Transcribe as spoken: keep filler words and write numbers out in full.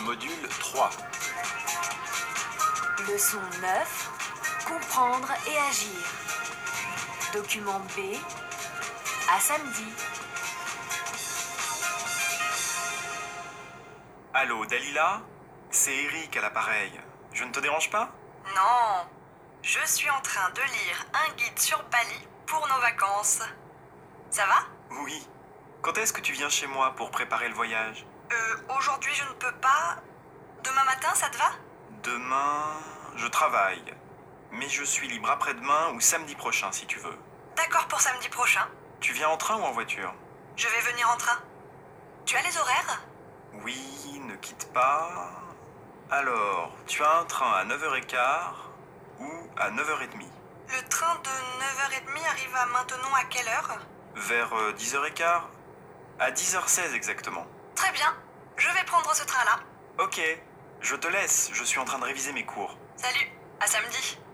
module trois. Leçon neuf. Comprendre et agir. Document B. À samedi. Allô, Dalila? C'est Eric à l'appareil. Je ne te dérange pas? Non, je suis en train de lire un guide sur Bali pour nos vacances. Ça va? Oui. Quand est-ce que tu viens chez moi pour préparer le voyage? Euh, aujourd'hui je ne peux pas. Demain matin, ça te va? Demain, je travaille. Mais je suis libre après-demain ou samedi prochain si tu veux. D'accord pour samedi prochain. Tu viens en train ou en voiture? Je vais venir en train. Tu as les horaires? Oui, ne quitte pas. Alors, tu as un train à neuf heures quinze ou à neuf heures trente? Le train de neuf heures trente arrive à Maintenon à quelle heure? Vers euh, dix heures quinze? À dix heures seize exactement. Très bien, je vais prendre ce train-là. Ok, je te laisse, je suis en train de réviser mes cours. Salut, à samedi.